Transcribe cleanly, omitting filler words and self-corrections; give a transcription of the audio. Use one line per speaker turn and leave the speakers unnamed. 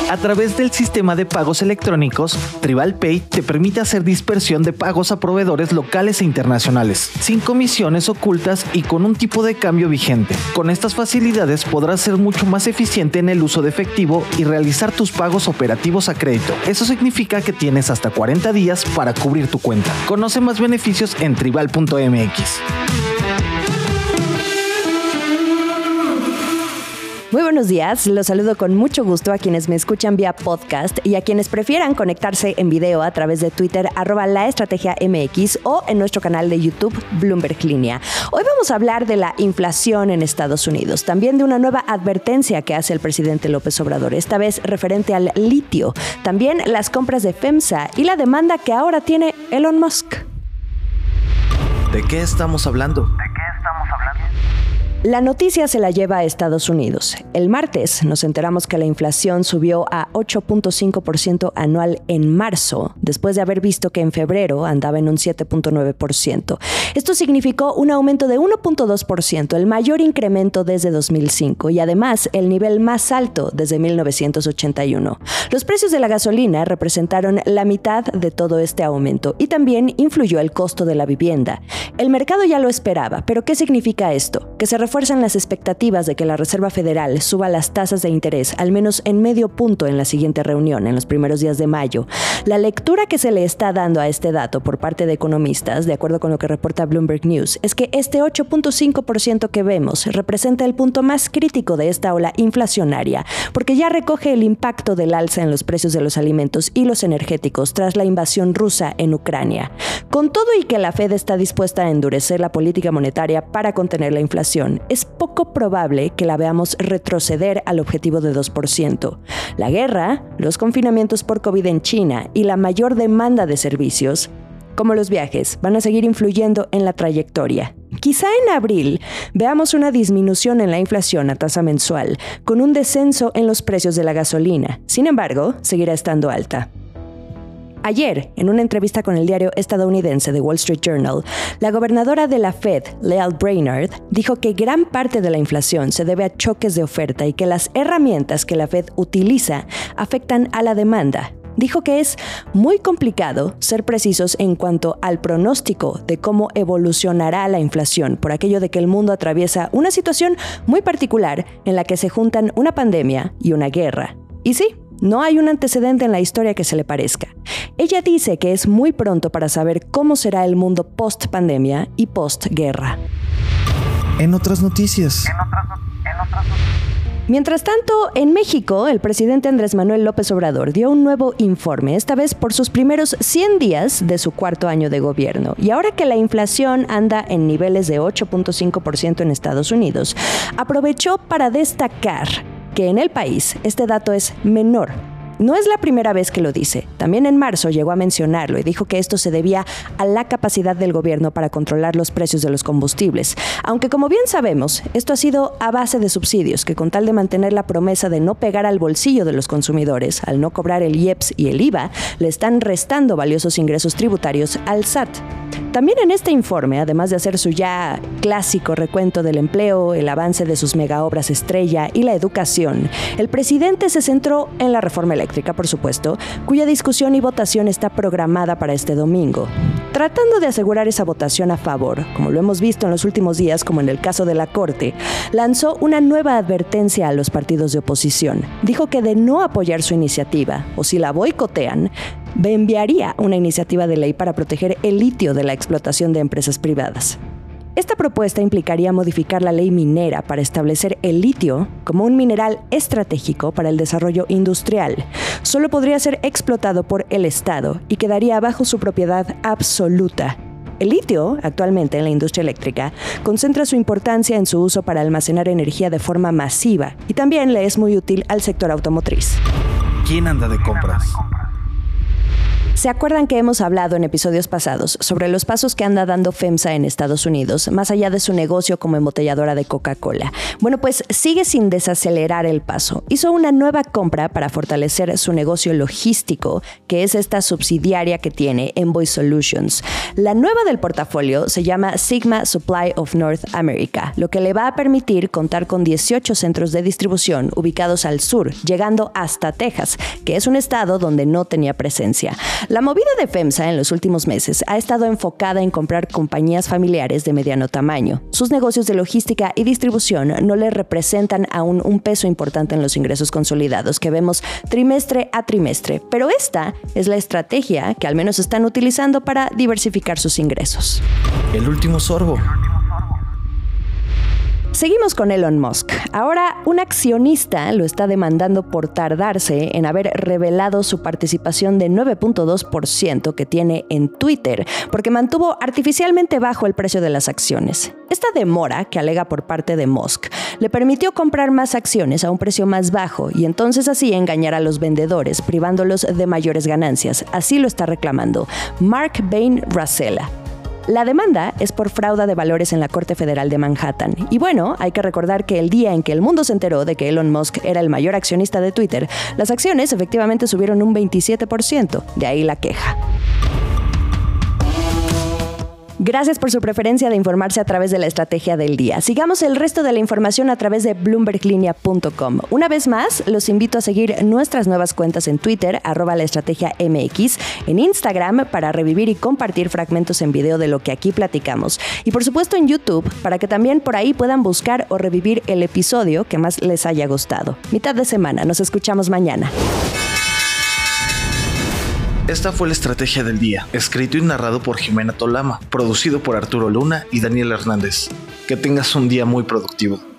A través del sistema de pagos electrónicos, TribalPay te permite hacer dispersión de pagos a proveedores locales e internacionales, sin comisiones ocultas y con un tipo de cambio vigente. Con estas facilidades podrás ser mucho más eficiente en el uso de efectivo y realizar tus pagos operativos a crédito. Eso significa que tienes hasta 40 días para cubrir tu cuenta. Conoce más beneficios en tribal.mx.
Muy buenos días, los saludo con mucho gusto a quienes me escuchan vía podcast y a quienes prefieran conectarse en video a través de Twitter @laestrategiamx o en nuestro canal de YouTube Bloomberg Línea. Hoy vamos a hablar de la inflación en Estados Unidos, también de una nueva advertencia que hace el presidente López Obrador, esta vez referente al litio, también las compras de FEMSA y la demanda que ahora tiene Elon Musk.
¿De qué estamos hablando?
La noticia se la lleva a Estados Unidos. El martes nos enteramos que la inflación subió a 8.5% anual en marzo, después de haber visto que en febrero andaba en un 7.9%. Esto significó un aumento de 1.2%, el mayor incremento desde 2005 y además el nivel más alto desde 1981. Los precios de la gasolina representaron la mitad de todo este aumento y también influyó el costo de la vivienda. El mercado ya lo esperaba, pero ¿qué significa esto? Que se refuerzan las expectativas de que la Reserva Federal suba las tasas de interés al menos en medio punto en la siguiente reunión, en los primeros días de mayo. La lectura que se le está dando a este dato por parte de economistas, de acuerdo con lo que reporta Bloomberg News, es que este 8.5% que vemos representa el punto más crítico de esta ola inflacionaria, porque ya recoge el impacto del alza en los precios de los alimentos y los energéticos tras la invasión rusa en Ucrania. Con todo y que la Fed está dispuesta a endurecer la política monetaria para contener la inflación, es poco probable que la veamos retroceder al objetivo de 2%. La guerra, los confinamientos por COVID en China y la mayor demanda de servicios, como los viajes, van a seguir influyendo en la trayectoria. Quizá en abril veamos una disminución en la inflación a tasa mensual, con un descenso en los precios de la gasolina. Sin embargo, seguirá estando alta. Ayer, en una entrevista con el diario estadounidense The Wall Street Journal, la gobernadora de la Fed, Lael Brainard, dijo que gran parte de la inflación se debe a choques de oferta y que las herramientas que la Fed utiliza afectan a la demanda. Dijo que es muy complicado ser precisos en cuanto al pronóstico de cómo evolucionará la inflación, por aquello de que el mundo atraviesa una situación muy particular en la que se juntan una pandemia y una guerra. Y sí, no hay un antecedente en la historia que se le parezca. Ella dice que es muy pronto para saber cómo será el mundo post-pandemia y post-guerra.
En otras noticias.
Mientras tanto, en México, el presidente Andrés Manuel López Obrador dio un nuevo informe, esta vez por sus primeros 100 días de su cuarto año de gobierno. Y ahora que la inflación anda en niveles de 8.5% en Estados Unidos, aprovechó para destacar que en el país este dato es menor. No es la primera vez que lo dice. También en marzo llegó a mencionarlo y dijo que esto se debía a la capacidad del gobierno para controlar los precios de los combustibles. Aunque como bien sabemos, esto ha sido a base de subsidios que con tal de mantener la promesa de no pegar al bolsillo de los consumidores, al no cobrar el IEPS y el IVA, le están restando valiosos ingresos tributarios al SAT. También en este informe, además de hacer su ya clásico recuento del empleo, el avance de sus megaobras estrella y la educación, el presidente se centró en la reforma eléctrica, por supuesto, cuya discusión y votación está programada para este domingo. Tratando de asegurar esa votación a favor, como lo hemos visto en los últimos días, como en el caso de la Corte, lanzó una nueva advertencia a los partidos de oposición. Dijo que de no apoyar su iniciativa, o si la boicotean, enviaría una iniciativa de ley para proteger el litio de la explotación de empresas privadas. Esta propuesta implicaría modificar la ley minera para establecer el litio como un mineral estratégico para el desarrollo industrial. Solo podría ser explotado por el Estado y quedaría bajo su propiedad absoluta. El litio, actualmente en la industria eléctrica, concentra su importancia en su uso para almacenar energía de forma masiva y también le es muy útil al sector automotriz.
¿Quién anda de compras?
¿Se acuerdan que hemos hablado en episodios pasados sobre los pasos que anda dando FEMSA en Estados Unidos, más allá de su negocio como embotelladora de Coca-Cola? Bueno, pues sigue sin desacelerar el paso. Hizo una nueva compra para fortalecer su negocio logístico, que es esta subsidiaria que tiene Envoy Solutions. La nueva del portafolio se llama Sigma Supply of North America, lo que le va a permitir contar con 18 centros de distribución ubicados al sur, llegando hasta Texas, que es un estado donde no tenía presencia. La movida de FEMSA en los últimos meses ha estado enfocada en comprar compañías familiares de mediano tamaño. Sus negocios de logística y distribución no le representan aún un peso importante en los ingresos consolidados que vemos trimestre a trimestre, pero esta es la estrategia que al menos están utilizando para diversificar sus ingresos.
El último sorbo.
Seguimos con Elon Musk. Ahora, un accionista lo está demandando por tardarse en haber revelado su participación de 9.2% que tiene en Twitter, porque mantuvo artificialmente bajo el precio de las acciones. Esta demora, que alega por parte de Musk, le permitió comprar más acciones a un precio más bajo y entonces así engañar a los vendedores, privándolos de mayores ganancias. Así lo está reclamando Mark Bain Racela. La demanda es por fraude de valores en la Corte Federal de Manhattan. Y bueno, hay que recordar que el día en que el mundo se enteró de que Elon Musk era el mayor accionista de Twitter, las acciones efectivamente subieron un 27%. De ahí la queja. Gracias por su preferencia de informarse a través de la estrategia del día. Sigamos el resto de la información a través de bloomberglinea.com. Una vez más, los invito a seguir nuestras nuevas cuentas en Twitter, @laestrategiamx, en Instagram para revivir y compartir fragmentos en video de lo que aquí platicamos. Y por supuesto en YouTube, para que también por ahí puedan buscar o revivir el episodio que más les haya gustado. Mitad de semana, nos escuchamos mañana.
Esta fue la estrategia del día, escrito y narrado por Jimena Tolama, producido por Arturo Luna y Daniel Hernández. Que tengas un día muy productivo.